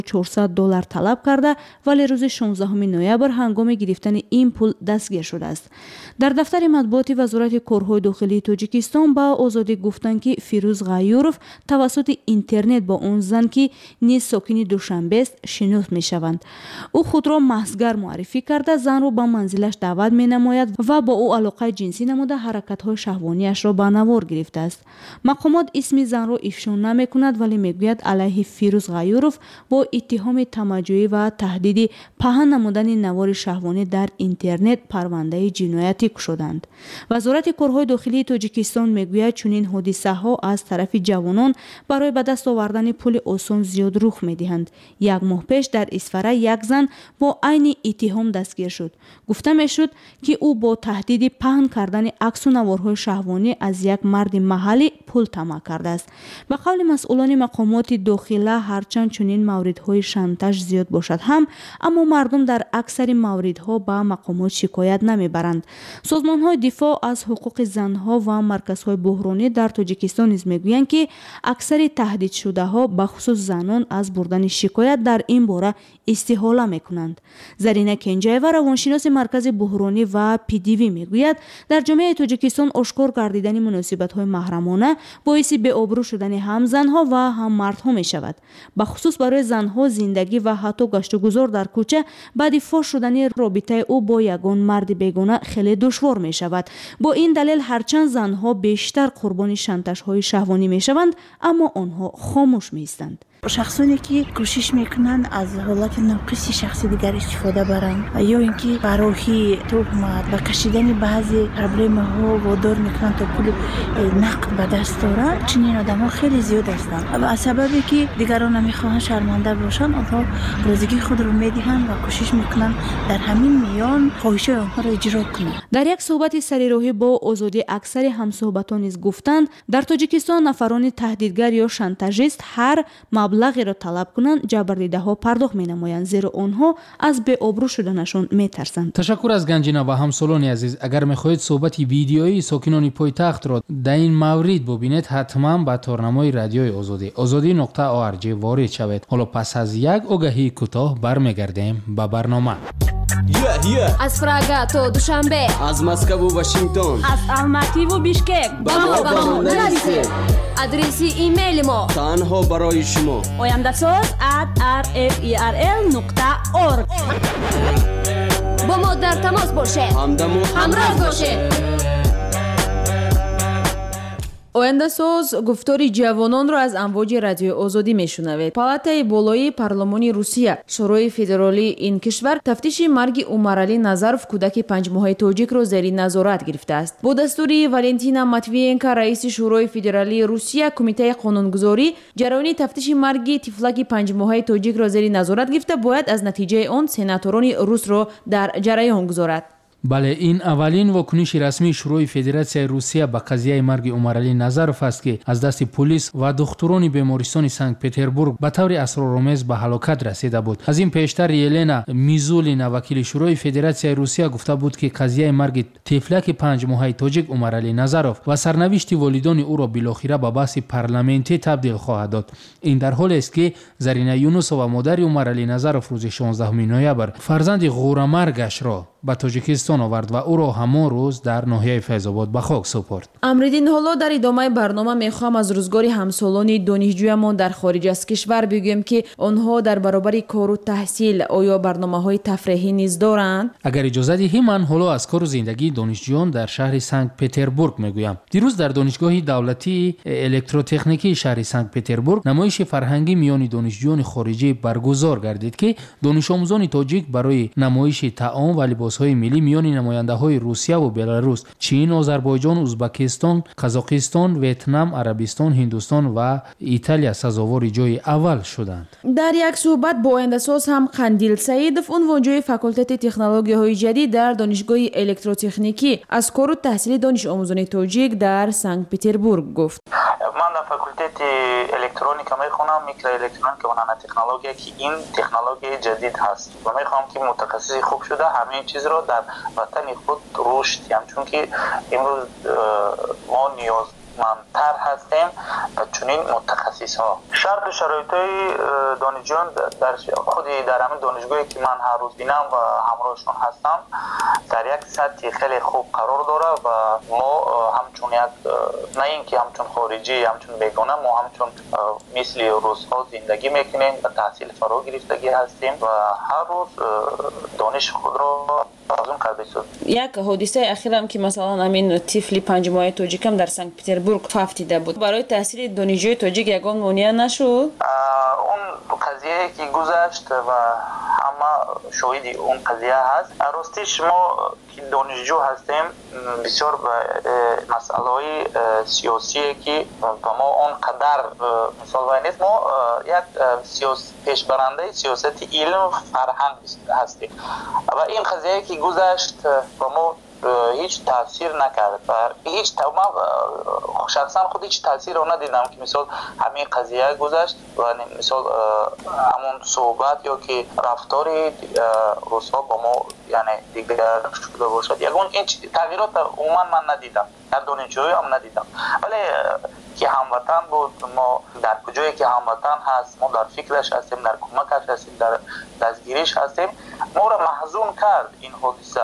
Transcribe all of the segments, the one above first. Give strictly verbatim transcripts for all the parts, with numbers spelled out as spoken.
چهارصد دلار طلب کرده ولی روز شانزدهم نوامبر هنگام گرفتن این پول دستگیر شده است. در دفتر مطبوعاتی وزارت کارهای داخلی تاجیکستان با آزادی گفتند که فیروز غیورов توسط اینترنت با اون زن که نیز ساکن دوشنبه است شناخت می شوند. او خود را محضگر معرفی کرده زن را به منزلش دعوت می نماید و با او علاقه جنسی نموده حرکت های شهوانیش را به نوار گرفته است. مقامات اسم زن را افشا نمی کند ولی می گوید علیه فیروز غیورов با اتهام تمجید و تهدید پهن نمودن نوار شهوانی در اینترنت پرونده جنایتی شدند. وزارت کارهای داخلی تاجیکستان میگوید چنین حادثه ها از طرف جوانان برای به دست آوردن پول آسان زیاد رخ میدهند. یک ماه پیش در اسفره یک زن با عین اتهام دستگیر شد. گفته میشد که او با تهدید پهن کردن عکس و نوارهای شهوانی از یک مرد محلی پول طمع کرده است. به قول مسئولان مقامات داخله هرچند چنین موردهای شانتاژ زیاد باشد هم اما مردم در اکثر موردها به مقامات شکایت نمیبرند. سازمان‌های دفاع از حقوق زنها و مرکزهای بحرانی در تاجیکستان نیز میگویند که اکثر تهدید شده ها به خصوص زنان از بردن شکایت در این باره استحاله میکنند. زرینه کنجایوا روانشناس مرکز بحرانی و پی دی وی میگوید در جامعه تاجیکستان آشکار گردیدن مناسبت‌های محرمانه باعث بی‌آبرو شدن هم زنها و هم مردها میشود. به خصوص برای زنها زندگی و حتی گشت و گذار در کوچه بعد فاش شدن رابطه او با یگان مرد بیگانه خیلی دشوار می شود. با این دلیل هرچند زنها بیشتر قربانی شانتاژهای شهوانی می شوند اما آنها خاموش می ایستند. شخصانی که کوشش میکنن از حالت ناقص شخصی دیگر استفاده برند یا اینکه برای تهمت و کشیدن بعضی پروبلم ها وادار میکنن تا پول نقد به دست آورند، چنین آدم‌ها خیلی زیاد هستند و از سببی که دیگران نمیخواهند شرمنده باشند آنها روزگی خود را میدهند و کوشش میکنن در همین میان خواهش‌های آنها را اجرا کنند. در یک صحبت سریراهی با آزادی اکثر همصحبتان نیز گفتند در تاجیکستان نفران تهدیدگر یا شانتاژیست هر مبلغی را طلب کنند جبردیده ها پرداخت می نمایند زیرا آنها از بی‌آبرو شدنشان می ترسند. تشکر از گنجینه و همسالان عزیز. اگر میخواهید صحبت ویدیویی ساکنان پایتخت را در این مورد ببینید حتما به تارنمای رادیوی آزادی آزادی نقطه او ار جی وارد شوید. حالا پس از یک آگهی کوتاه برمیگردیم به برنامه. Yeah, yeah. از پراگ تا دوشنبه، از مسکو و واشنگتن، از الماتی و بیشکک با ما با ما نویسید. آدرس ایمیل ما تنها برای شما oyamdasoz at r f e r l نقطه org. با ما در تماس باشه، همدم و همراه باشه. آینده ساز گفتاری جوانان را از امواج رادیو آزادی میشنوید. پالاتای بالایی پارلمانی روسیه شورای فدرالی این کشور تفتیش مرگ عمرعلی نظروف کودک پنج ماهه تاجیک را زیر نظارت گرفته است. با دستور والنتینا ماتویینکا رئیس شورای فدرالی روسیه کمیته قانونگذاری جریان تفتیش مرگ طفلک پنج ماهه تاجیک را زیر نظارت گرفته باید از نتیجه آن سناتوران روس را در جریان گذارد. بله این اولین واکنش رسمی شورای فدراسیای روسیه به قضیه مرگ عمرعلی نظروف است که از دست پلیس و دکتران بیمارستان سنت پتربورگ به طور اسرارآمیز به هلاکت رسیده بود. از این پیشتر یلنا میزولینا وکیل شورای فدراسیای روسیه گفته بود که قضیه مرگ طفلک پنج ماهه تاجیک عمرعلی نظروف و سرنوشت والدان او را بالاخره به بحث پارلمانتی تبدیل خواهد داد. این در حالی است که زرینا یونوسووا مادر عمرعلی نظروف روز شانزدهم نوامبر فرزند غورمرگش را به تاجیکستان آورد و او را همان روز در ناحیه فیض‌آباد به خاک سپرد. امریدین حالا در ادامه برنامه میخوام از روزگار همسالان دانشجویمان در خارج از کشور بگویم که آنها در برابر کار و تحصیل آیا برنامه‌های تفریحی نیز دارند؟ اگر اجازه دهید من حالا از کار و زندگی دانشجویان در شهر سنت پتربورگ میگویم. دیروز در دانشگاه دولتی الکتروتکنیکی شهر سنت پتربورگ نمایش فرهنگی میان دانشجویان خارجی برگزار گردید که دانش آموزان تاجیک برای نمایش طعام و لباس‌های ملی میان نماینده‌های روسیه و بلاروس، چین، آذربایجان، ازبکستان، قزاقستان، ویتنام، عربستان، هندوستان و ایتالیا سزاوار جای اول شدند. در یک صحبت با آینده ساز هم قندیل سعیدов عنوانجوی فاکولته تکنولوژی‌های جدید در دانشگاه الکتروتکنیکی از کار و تحصیل دانش آموزان تاجیک در سنت پتربورگ گفت. من در فاکولته الکترونیکا میخونم، میکرو الکترونیک و نانو تکنولوژی که این تکنولوژی جدید هست و میخوام که متخصص خوب شده همه چیز رو در وطن خود رشد دیم، چون که امروز ما نیاز منتر هستیم و چنین متخصص ها. شرط و شرایط دانشجویان در خود در همین دانشگاهی که من هر روز بینم و همراهشون هستم در یک سطح خیلی خوب قرار داره و ما همچون یک نه اینکه همچون خارجی همچون بیگانه، ما همچون مثل روزها زندگی میکنیم و تحصیل فرا گرفتگی هستیم و هر روز دانش خود را افزون کرده شد. یک حادثه اخیرم که مثلا همین طفل پنج ماهه تاجیکم در سنت پترزبورگ فافتیده بود، برای تحصیل دانشجوی تاجیک یگان مانع نشد. اون قضیه که گذشت و همه شاهد اون قضیه هست. راستش ما که دانشجو هستیم بسیار به مسئله های سیاسی که ما اون قدر مثال وای نیست، ما یک سیاس پیشبرنده سیاست علم فرهنگ هستیم و این قضیه که گذشت و ما هیچ تاثیر نکرد و هیچ ما شخصا خود هیچ تاثیر رو ندیدم که مثال همین قضیه گذشت و مثال همون صحبت یا که رفتاری روسا با ما یعنی دیگر شده باشد یکون این تغییرات عموما من ندیدم، در دانشجویی هم ندیدم. ولی که هموطن بود، ما در کجایی که هموطن هست ما در فکرش هستیم، در کمکش هستیم، در دستگیریش هستیم، ما را محزون کرد این حادثه.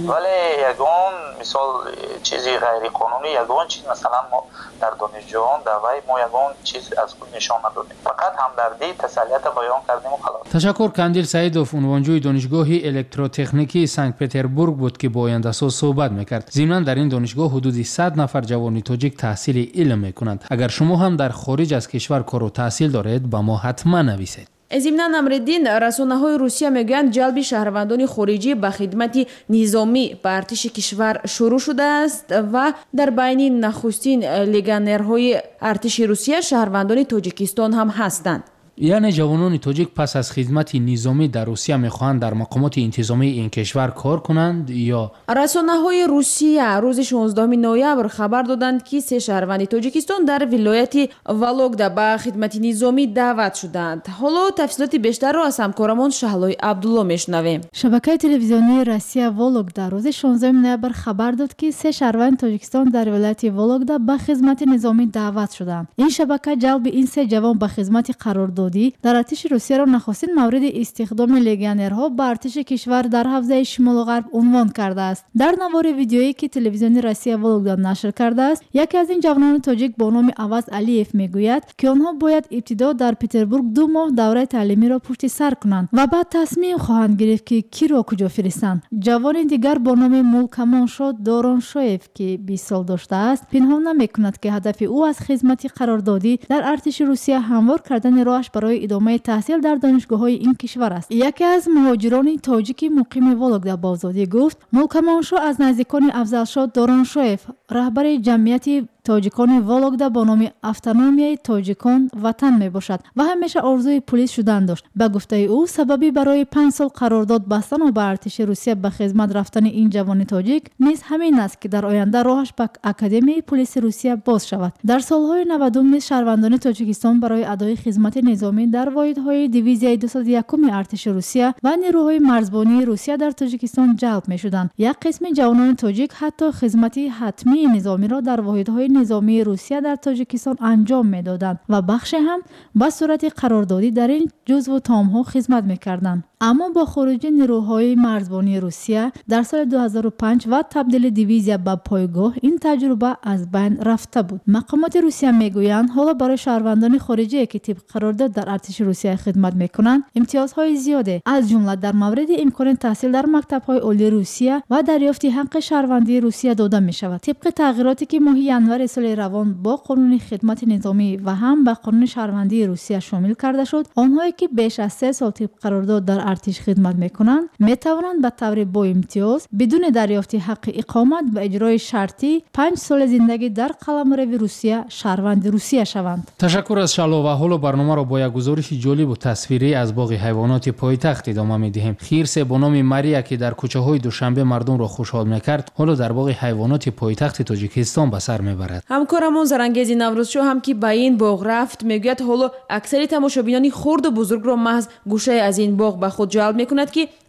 ولی یگان مثال چیزی غیر قانونی یگان چیز مثلا ما در دانشجویان در وی ما یگان چیز از خود نشان ندادیم، فقط همدردی تسلیت بیان کردیم و خلاص. تشکر. کاندیل سعیدوف عنوانجوی دانشگاه الکتروتکنیکی سنت پترزبورگ بود که با آینده‌ساز صحبت میکرد. ضمن در این دانشگاه حدود صد نفر جوان تاجیک تحصیل علم میکنند. اگر شما هم در خارج از کشور کار و تحصیل دارید با ما حتما نویسید. ضمن امردین رسانه‌های روسیه میگویند جلب شهروندان خارجی به خدمت نظامی به ارتش کشور شروع شده است و در بین نخستین لگنرهای ارتش روسیه شهروندان تاجیکستان هم هستند. یعنی جوانان تاجیک پس از خدمت نظامی در روسیه میخواهند در مقامات انتظامی این کشور کار کنند یا؟ رسانه‌های روسیه روز شانزدهم نوامبر خبر دادند که سه شهروند تاجیکستان در ولایت ولوگدا به خدمت نظامی دعوت شدند. حالا تفصیلات بیشتر را از همکارمان شهلای عبدالله میشنویم. شبکه تلویزیونی روسیه ولوگدا روز شانزدهم نوامبر خبر داد که سه شهروند تاجیکستان در ولایت ولوگدا به خدمت نظامی دعوت شدند. این شبکه جلب این سه جوان به خدمت قرار داد در ارتش روسیه را نخستین مورد استخدام لگنرها به ارتش کشور در حوزه شمال و غرب عنوان کرده است. در نوار ویدیویی که تلویزیون روسیه ولوگدا نشر کرده است، یکی از این جوانان تاجیک با نام عوض علیف میگوید که آنها باید ابتدا در پترزبورگ دو ماه دوره تعلیمی را پشت سر کنند و بعد تصمیم خواهند گرفت که کی را کجا فرستند. جوان دیگر با نام مولکامانشو دورونشویف که بیست سال داشته است پنهان نمیکند که هدف او از خدمت قراردادی در ارتش روسیه هموار کردن راهش برای ادامه تحصیل در دانشگاه‌های این کشور است. یکی از مهاجران تاجیک مقیم ولوگدا با آزادی گفت مولکامانشو از نزدیکان افضلشاه دورونشویف رهبر جمعیت تاجیکان ولوگدا با نام автономیای تاجیکان وطن می باشد و همیشه آرزوی پلیس شدن داشت. به گفته او سببی برای پنج سال قرارداد بستن و به ارتش روسیه به خدمت رفتن این جوان تاجیک نیز همین است که در آینده راهش به اکادمی پلیس روسیه باز شود. در سالهای نود نیز شهروندان تاجیکستان برای ادای خدمت نظامی در واحدهای دیویزیای دویست و یک ارتش روسیه و نیروهای مرزبانی روسیه در تاجیکستان جلب می شدند. یک قسم جوانان تاجیک حتی خدمت حتمی نظامی را در واحدهای نظامی روسیه در تاجیکستان انجام میدادند و بخش هم به صورت قراردادی در این جزو تام‌ها خدمت میکردند. اما با خروج نیروهای مرزبانی روسیه در سال دو هزار و پنج و تبدیل دیویزیا به پایگاه این تجربه از بین رفته بود. مقامات روسیه میگویند حالا برای شهروندان خارجی که طبق قرارداد در ارتش روسیه خدمت میکنند امتیازهای زیاده از جمله در مورد امکان تحصیل در مکتب‌های عالی روسیه و دریافت حق شهروندی روسیه داده میشود. طبق تغییراتی که ماه ینور سال روان با قانون خدمت نظامی و هم به قانون شهروندی روسیه شامل کرده شد، آنهایی که بیش از سه سال طبق قرارداد در ارتش خدمت میکنند میتوانند به طور با امتیاز بدون دریافت حق اقامت و اجرای شرطی پنج سال زندگی در قلمرو روسیه شهروند روسیه شوند. تشکر از شالو و حالا برنامه را با یک گزارش جالب و تصویری از باغ حیوانات پایتخت ادامه میدهیم. خرس با نام ماریا که در کوچه های دوشنبه مردم را خوشحال میکرد حالا در باغ حیوانات پایتخت تاجیکستان به سر میبرد. همکارمون زرنگیزی نوروزشو هم که به این باغ رفت میگوید حالا اکثر تماشابینان خرد و بزرگ را محض گوشه از این باغ به خود جلب میکند که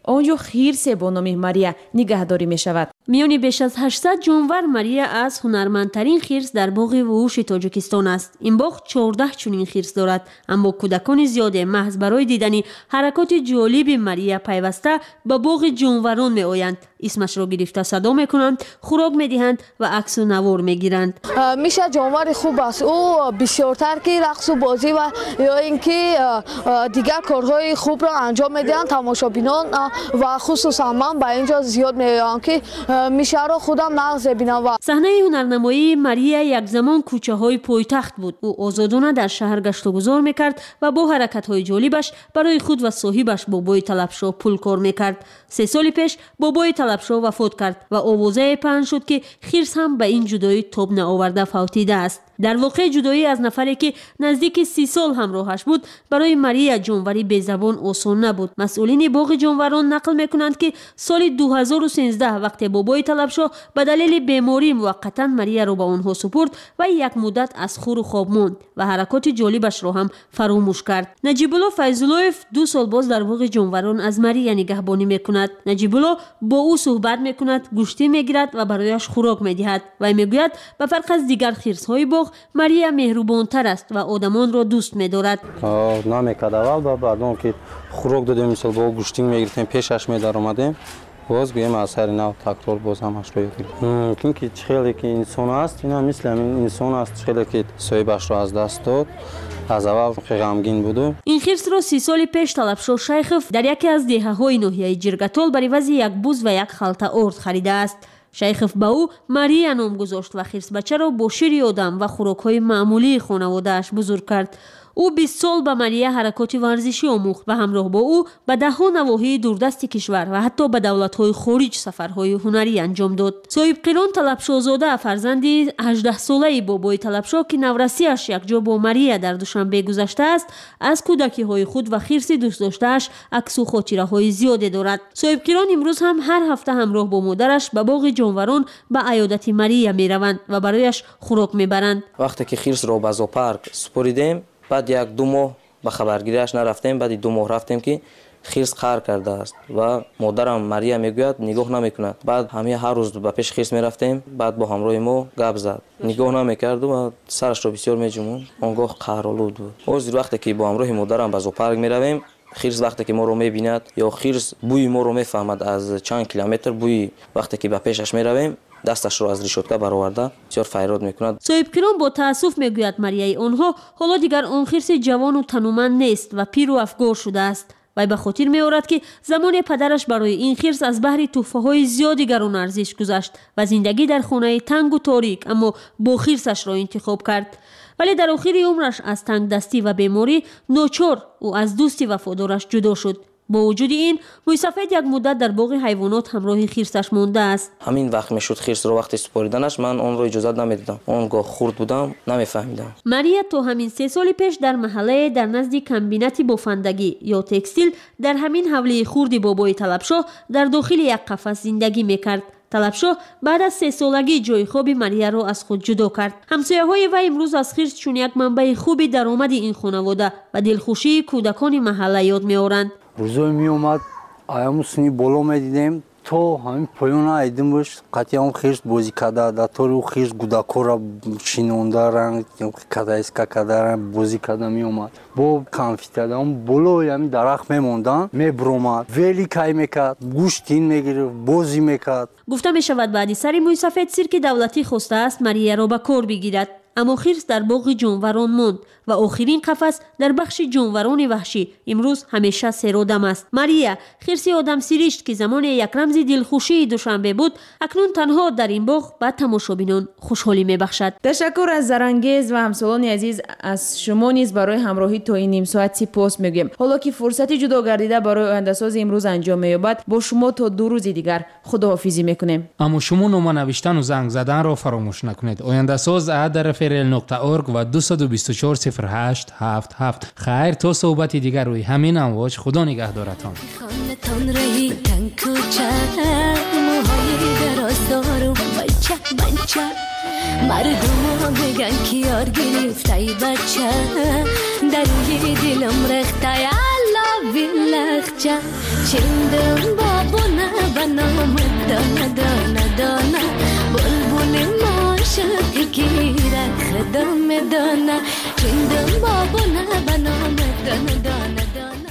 آنجا خیرس با نام ماریا نگهداری می شود. میانی بیش از هشتصد جانور ماریا از هنرمندترین خرس در باغ وحوش تاجیکستان است. این باغ چهارده چنین خرس دارد، اما کودکان زیاد محض برای دیدن حرکات جالب ماریا پیوسته به باغ جانوران می آیند. اسمش را گرفته صدا می کنند، خوراک می دهند و عکس و نوار می گیرند. میشه جانور خوب است. او بسیارتر که رقص و بازی و یا اینکه دیگر کارهای خوب را انجام میدهند. تماشابینان و خصوصا من به اینجا زیاد میآیم که میشه را خودم نقض ببینم. و صحنه هنرنمایی ماریا یک زمان کوچه های پایتخت بود. او آزادانه در شهر گشت و گذار میکرد و با حرکت های جالبش برای خود و صاحبش بابای طلبشاه پول کار میکرد. سه سال پیش بابای طلبشاه وفات کرد و آوازه پهن شد که خرس هم به این جدایی تاب نآورده فوتیده است. در واقع جدایی از نفری که نزدیک سی سال همراهش بود برای ماریا جانوری بی‌زبان آسان نبود. مسئولین باغ جانوران نقل میکنند که سال دو هزار و سیزده وقتی بابای طلبشاه به دلیل بیماری موقتا ماریا را به آنها سپرد و یک مدت از خور و خواب ماند و حرکات جالبش را هم فراموش کرد. نجیب الله فیض‌الله‌یف دو سال باز در باغ جانوران از ماریا نگهبانی میکند. نجیب الله با او صحبت میکند، گوشتی میگیرد و برایش خوراک میدهد و میگوید به فرق از دیگر خرس‌های باغ ماریا مهربان‌تر است و آدمان را دوست می‌دارد. نمی‌کرد اول بعدون که خوراک دادیم مثلا با گوشتی می‌گرفتیم پیشش می‌دار اومدیم باز گویم از سر نو تکرار باز همش رو یادگیریم. چون خیلی که انسان است اینا مثل همین انسان است خیلی که صاحبش را از دست داد از اول خیلی غمگین بود. این خرس را سی سال پیش طلبشاه شیخف در یکی از دهه‌های ناحیه جرگتال برای عوض یک بوز و یک خلطه ارد خریده است. شیخف به او ماریا نام گذاشت و خرس بچه را با شیر آدم و خوراک‌های معمولی خانواده‌اش بزرگ کرد. او بیست سال به ماریا حرکات ورزشی آموخت و همراه با او به ده‌ها نواحی دوردست کشور و حتی به دولت‌های خارج سفرهای هنری انجام داد. صاحب قران طلبشاه زاده فرزندی هجده ساله بابای طلبشاه که نورسی‌اش یک جا با ماریا در دوشنبه گذشته است، از کودکی‌های خود و خرس دوست داشته‌اش عکس و خاطره‌های زیادی دارد. صاحب قران امروز هم هر هفته همراه با مادرش به باغ جانوران به عیادت ماریا می‌روند و برایش خوراک می‌برند. وقتی که خرس را به زوپارک سپردیم بعد یک دو ماه به خبرگیریش نرفتیم، بعد دو ماه رفتیم که خرس قهر کرده است و مادرم ماریا میگوید نگاه نمیکند. بعد همه هر روز به پیش خرس میرفتیم، بعد با همراه ما گپ زد، نگاه نمیکرد و سرش رو بسیار میجوموند. آنگاه قهرآلود بود. از وقتی که با همراه مادرم به زوپارک میرویم خرس وقتی که ما رو میبیند یا خرس بوی ما رو میفهمد از چند کیلومتر بوی وقتی که به پیشش میرویم دستش رو از ریشوتکه برآورده بسیار فریاد میکند. صاحب کرام با تاسف میگوید ماریای آنها حالا دیگر آن خرس جوان و تنومند نیست و پیر و افگار شده است. وی به خاطر میآورد که زمان پدرش برای این خرس از بحر تحفه‌های زیادی گران ارزش گذاشت و زندگی در خانه تنگ و تاریک اما با خرسش را انتخاب کرد. ولی در آخر عمرش از تنگ دستی و بیماری ناچار او از دوستی وفادارش جدا شد. با وجود این موی سفید یک مدت در باغ حیوانات همراه خرسش مانده است. همین وقت میشد خرس رو وقتی سپاریدنش من اون رو اجازه نمیدادم. اونگاه خرد بودم نمیفهمیدم. ماریا تو همین سه سال پیش در محله در نزد کمبینت بافندگی یا تکستیل در همین حوله خردی بابای طلبشاه در داخل یک قفس زندگی میکرد. طلبشاه بعد از سه سالگی جای خوب ماریا را از خود جدا کرد. همسایه‌های وی امروز از خرس چون یک منبع خوبی درآمد این خانواده و دلخوشی کودکان محله یاد می‌آورند. روزای می اومد ایامو سنی بالا میدیدیم تو همین پایان ایدیم باش قطعا هم خرس بازی کرده در طور او خرس گودکا را شینونده رنگ کده اسکا کده رنگ بازی کرده می اومد با کامفیتر هم بالا همین درخت میموندن میبرومد ولی کای میکرد گوشتین میگیره بازی میکرد. گفته می شود بعدی سری موی سفید سیرک دولتی خواسته است ماریا را به کار بگیرد، اما خرس در باغ جانوران ماند و آخرین قفس در بخش جانوران وحشی امروز همیشه سرادم است. ماریا خرس آدم سیریشت که زمان یک رمز دلخوشی دوشنبه بود اکنون تنها در این باغ به تماشابینان خوشحالی میبخشد. تشکر از زرانگیز و همسالان عزیز از شما نیز برای همراهی تا این نیم ساعت سپاس میگویم. حالا که فرصتی جدا گردیده برای آینده‌ساز امروز انجام مییابد با شما تا دو روز دیگر خداحافظی میکنیم. اما شما نام نوشتن و زنگ زدن را فراموش نکنید. آینده‌ساز ات رفرل نقطه اورگ و دو دو چهار صفر هشت هفت هفت. خیر تا صحبت دیگر روی همین امواج. خدا نگهدارتان. خانتان رهی تن کوچه موهای دراز دارم بچه بچه مردم ها بگن که یار گرفته بچه در روی دلم رخته یالا بیله یخچه چندم بابونه بنام دانه دانه دانه بلبل ماشق گیره خدام دانه چندم بابونه بنام دانه دانه دانه